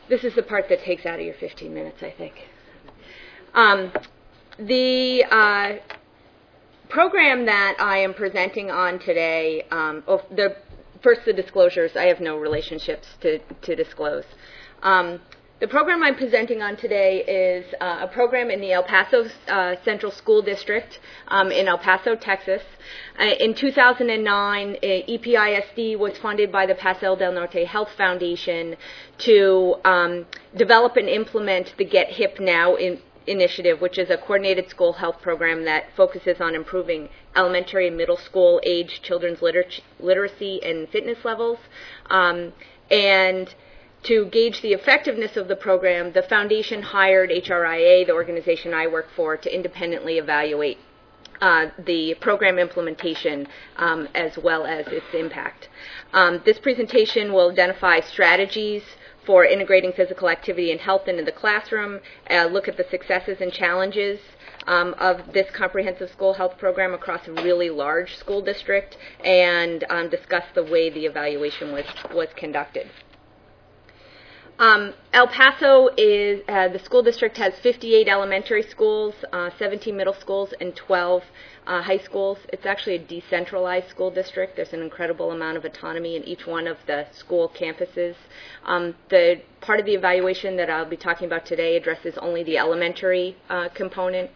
This is the part that takes out of your 15 minutes, I think. The program that I am presenting on today, first the disclosures, I have no relationships to disclose. The program I'm presenting on today is a program in the El Paso Central School District in El Paso, Texas. In 2009, EPISD was funded by the Paso del Norte Health Foundation to develop and implement the Get Hip Now initiative, which is a coordinated school health program that focuses on improving elementary and middle school age children's literacy and fitness levels. And to gauge the effectiveness of the program, the foundation hired HRIA, the organization I work for, to independently evaluate the program implementation as well as its impact. This presentation will identify strategies for integrating physical activity and health into the classroom, look at the successes and challenges of this comprehensive school health program across a really large school district, and discuss the way the evaluation was conducted. El Paso is, the school district has 58 elementary schools, 17 middle schools, and 12 high schools. It's actually a decentralized school district. There's an incredible amount of autonomy in each one of the school campuses. The part of the evaluation that I'll be talking about today addresses only the elementary component.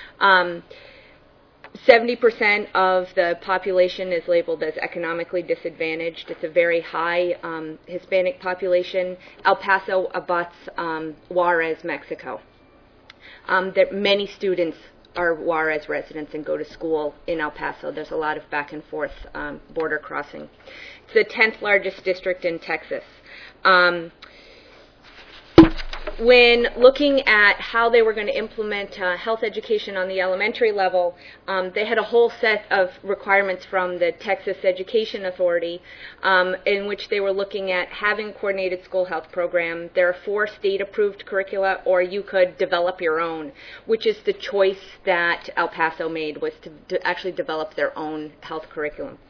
70% of the population is labeled as economically disadvantaged. It's a very high Hispanic population. El Paso abuts Juarez, Mexico. Many students are Juarez residents and go to school in El Paso. There's a lot of back and forth border crossing. It's the 10th largest district in Texas. When looking at how they were going to implement health education on the elementary level, they had a whole set of requirements from the Texas Education Authority in which they were looking at having a coordinated school health program. There are 4 state-approved curricula, or you could develop your own, which is the choice that El Paso made, was to actually develop their own health curriculum.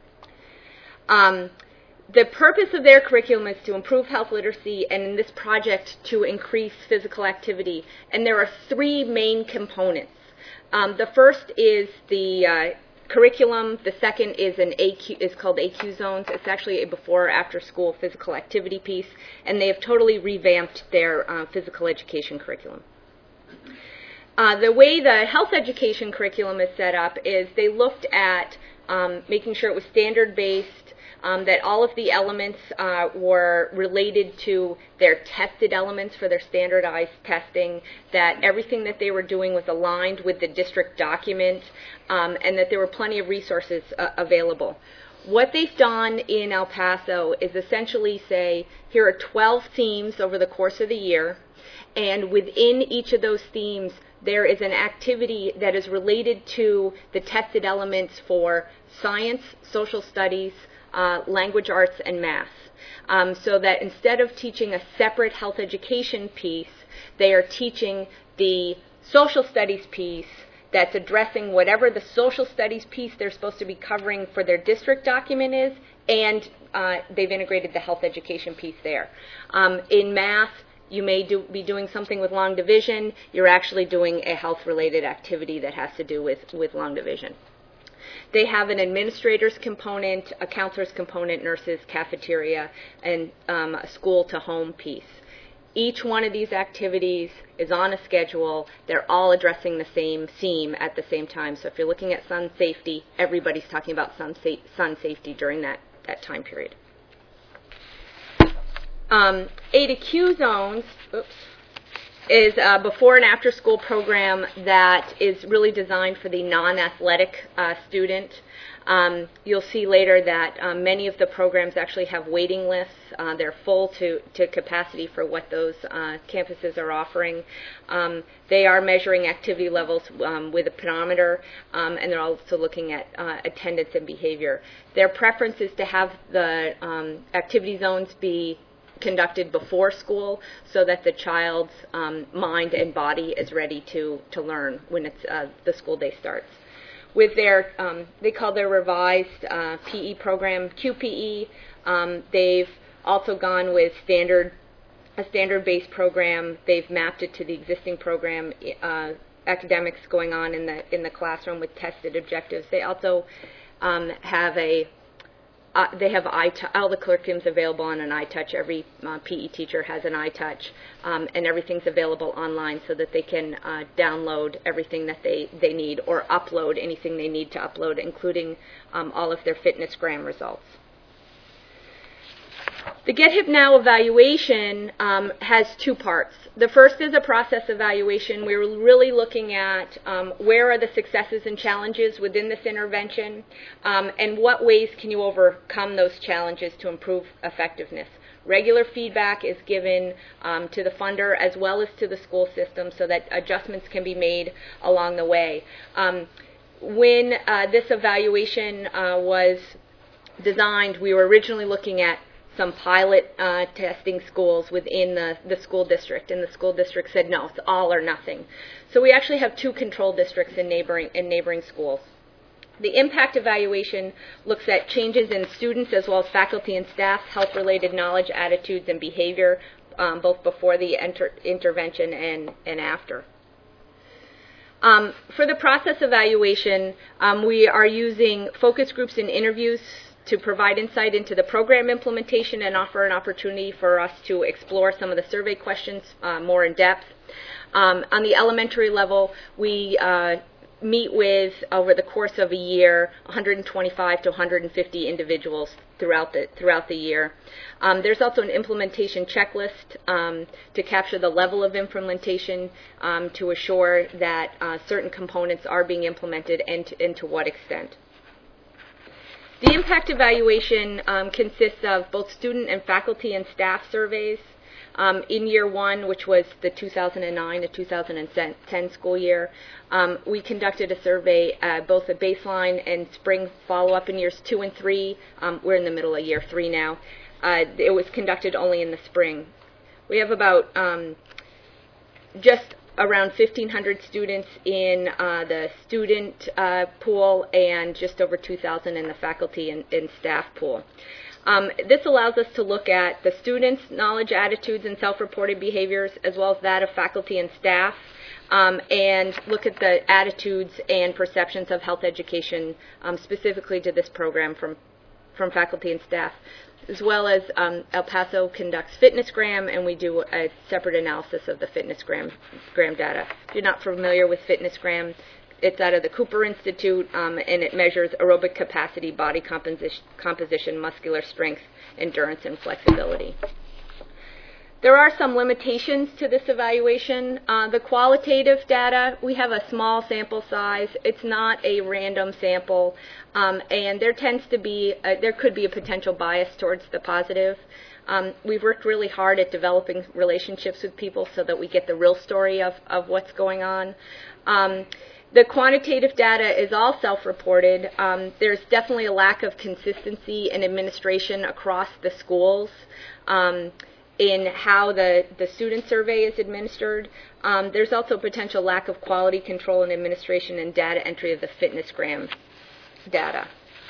The purpose of their curriculum is to improve health literacy, and in this project to increase physical activity. And there are 3 main components. The first is the curriculum. The second is called AQ Zones. It's actually a before or after school physical activity piece, and they have totally revamped their physical education curriculum. The way the health education curriculum is set up is they looked at making sure it was standard-based, that all of the elements were related to their tested elements for their standardized testing, that everything that they were doing was aligned with the district document, and that there were plenty of resources available. What they've done in El Paso is essentially say, here are 12 themes over the course of the year, and within each of those themes, there is an activity that is related to the tested elements for science, social studies, language arts, and math. So that instead of teaching a separate health education piece, they are teaching the social studies piece that's addressing whatever the social studies piece they're supposed to be covering for their district document is, and they've integrated the health education piece there. In math, you may be doing something with long division. You're actually doing a health-related activity that has to do with long division. They have an administrator's component, a counselor's component, nurses, cafeteria, and a school-to-home piece. Each one of these activities is on a schedule. They're all addressing the same theme at the same time. So if you're looking at sun safety, everybody's talking about sun safety during that time period. A to Q zones, is a before and after school program that is really designed for the non-athletic student. You'll see later that many of the programs actually have waiting lists. They're full to capacity for what those campuses are offering. They are measuring activity levels with a pedometer, and they're also looking at attendance and behavior. Their preference is to have the activity zones be conducted before school so that the child's mind and body is ready to learn when it's the school day starts. With their, they call their revised PE program QPE, they've also gone with standard a standard-based program. They've mapped it to the existing program, academics going on in the classroom with tested objectives. They also have all the curriculum's available on an iTouch. Every PE teacher has an iTouch, and everything's available online so that they can download everything that they need or upload anything they need to upload, including all of their FitnessGram results. The Get Hip Now evaluation has two parts. The first is a process evaluation. We're really looking at where are the successes and challenges within this intervention, and what ways can you overcome those challenges to improve effectiveness. Regular feedback is given to the funder as well as to the school system so that adjustments can be made along the way. When this evaluation was designed, we were originally looking at some pilot testing schools within the school district, and the school district said no, it's all or nothing. So we actually have two control districts in neighboring schools. The impact evaluation looks at changes in students as well as faculty and staff's health-related knowledge, attitudes, and behavior, both before the intervention and after. For the process evaluation, we are using focus groups and interviews to provide insight into the program implementation and offer an opportunity for us to explore some of the survey questions more in depth. On the elementary level, we meet with, over the course of a year, 125 to 150 individuals throughout the year. There's also an implementation checklist to capture the level of implementation to assure that certain components are being implemented and to what extent. The impact evaluation consists of both student and faculty and staff surveys. In year one, which was the 2009 to 2010 school year, we conducted a survey, both a baseline and spring follow-up in years 2 and 3. We're in the middle of year 3 now. It was conducted only in the spring. We have about just around 1,500 students in the student pool and just over 2,000 in the faculty and staff pool. This allows us to look at the students' knowledge, attitudes, and self-reported behaviors, as well as that of faculty and staff, and look at the attitudes and perceptions of health education, specifically to this program from faculty and staff, as well as El Paso conducts FitnessGram, and we do a separate analysis of the FitnessGram data. If you're not familiar with FitnessGram, it's out of the Cooper Institute, and it measures aerobic capacity, body composition, muscular strength, endurance, and flexibility. There are some limitations to this evaluation. The qualitative data, we have a small sample size. It's not a random sample, and there tends to be, there could be a potential bias towards the positive. We've worked really hard at developing relationships with people so that we get the real story of what's going on. The quantitative data is all self-reported. There's definitely a lack of consistency in administration across the schools in how the student survey is administered. There's also potential lack of quality control and administration and data entry of the FitnessGram data.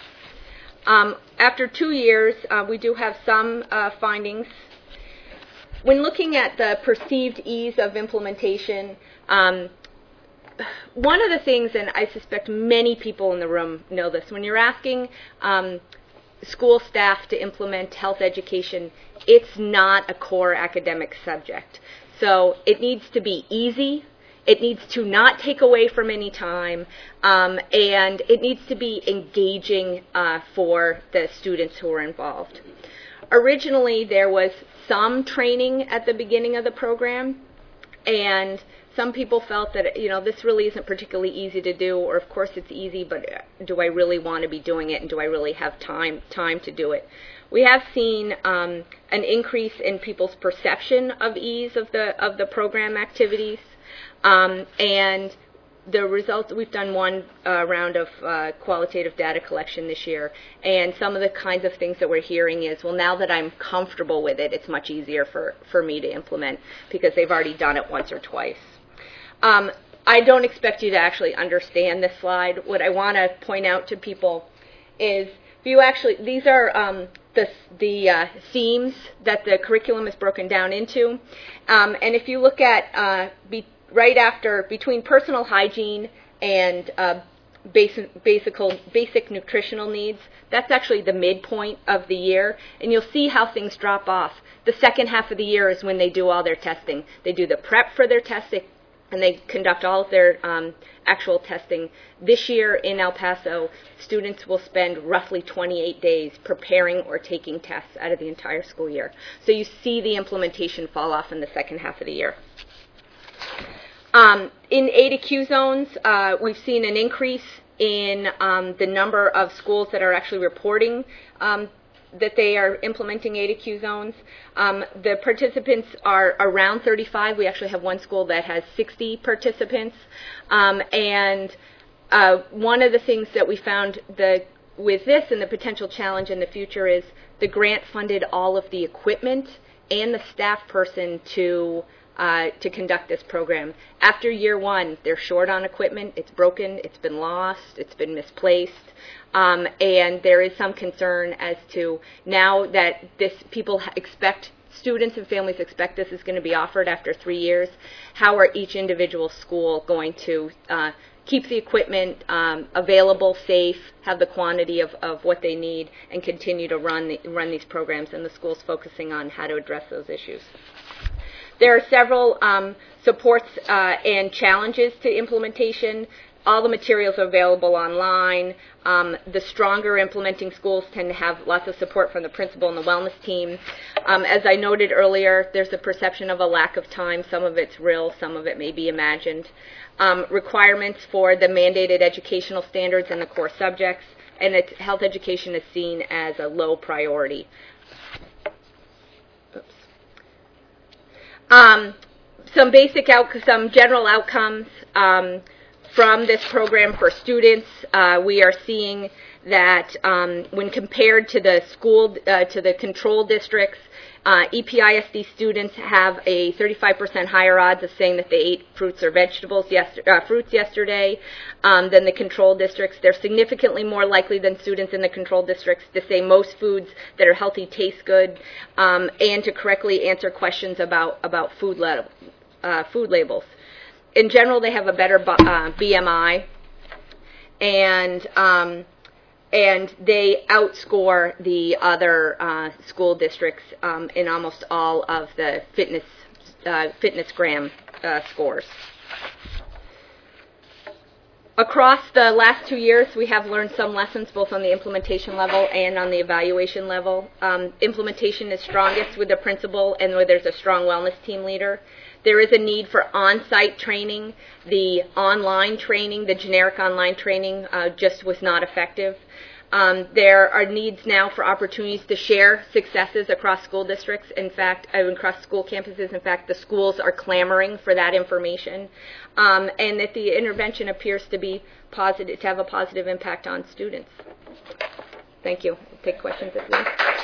After 2 years, we do have some findings. When looking at the perceived ease of implementation, one of the things, and I suspect many people in the room know this, when you're asking school staff to implement health education, it's not a core academic subject. So it needs to be easy, it needs to not take away from any time, and it needs to be engaging for the students who are involved. Originally, there was some training at the beginning of the program, and some people felt that, you know, this really isn't particularly easy to do, or of course it's easy, but do I really want to be doing it, and do I really have time to do it? We have seen an increase in people's perception of ease of the program activities, and the results, we've done one round of qualitative data collection this year, and some of the kinds of things that we're hearing is, well, now that I'm comfortable with it, it's much easier for me to implement because they've already done it once or twice. I don't expect you to actually understand this slide. What I want to point out to people is, if you actually, these are the themes that the curriculum is broken down into. And if you look at between personal hygiene and basic nutritional needs, that's actually the midpoint of the year, and you'll see how things drop off. The second half of the year is when they do all their testing. They do the prep for their testing, and they conduct all of their actual testing. This year in El Paso, students will spend roughly 28 days preparing or taking tests out of the entire school year. So you see the implementation fall off in the second half of the year. In A to Q zones, we've seen an increase in the number of schools that are actually reporting that they are implementing A to Q zones. The participants are around 35. We actually have one school that has 60 participants. And one of the things that we found with this and the potential challenge in the future is the grant funded all of the equipment and the staff person to conduct this program. After year one, they're short on equipment. It's broken, it's been lost, it's been misplaced, and there is some concern as to now that students and families expect this is going to be offered after 3 years, how are each individual school going to keep the equipment available, safe, have the quantity of what they need, and continue to run these programs, and the school's focusing on how to address those issues. There are several supports and challenges to implementation. All the materials are available online. The stronger implementing schools tend to have lots of support from the principal and the wellness team. As I noted earlier, there's a perception of a lack of time. Some of it's real, some of it may be imagined. Requirements for the mandated educational standards in the core subjects, and health education is seen as a low priority. Some general outcomes from this program for students. We are seeing that when compared to the control districts, EPISD students have a 35% higher odds of saying that they ate fruits or fruits yesterday than the control districts. They're significantly more likely than students in the control districts to say most foods that are healthy taste good, and to correctly answer questions about food labels. In general, they have a better BMI, and they outscore the other school districts in almost all of the fitnessgram scores. Across the last 2 years, we have learned some lessons both on the implementation level and on the evaluation level. Implementation is strongest with the principal and where there's a strong wellness team leader. There is a need for on-site training. The online training, the generic online training, just was not effective. There are needs now for opportunities to share successes across school districts. In fact, across school campuses. In fact, the schools are clamoring for that information, and that the intervention appears to be positive, to have a positive impact on students. Thank you. I'll take questions at the end.